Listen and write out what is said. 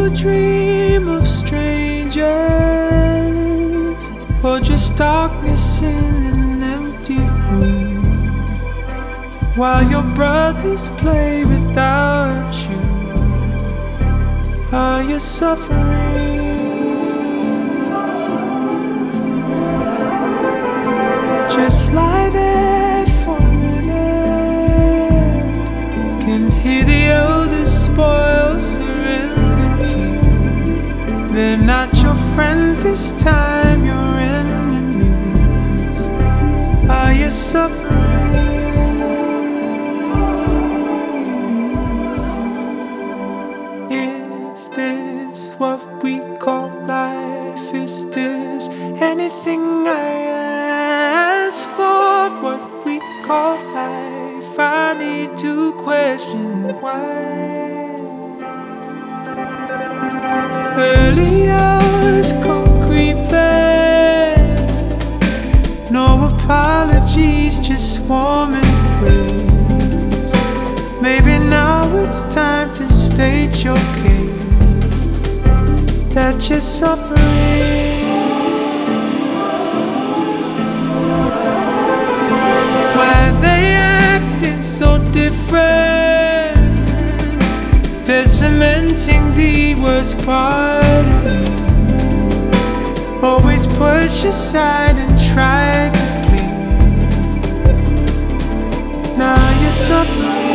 a dream of strangers, or just darkness in an empty room, while your brothers play without you? Are you suffering? Just lie there for a minute. Can hear the elders spoil serenity. They're not your friends this time, your enemies. Are you suffering? Is this what we call life? Is this anything I ask for? What we call life, I need to question why. Early hours, concrete bed, no apologies, just warm embrace. Maybe now it's time to state your case, that you're suffering. Why they acting so different? They're cementing the worst part of me. Always push aside and try to please. Now you're suffering.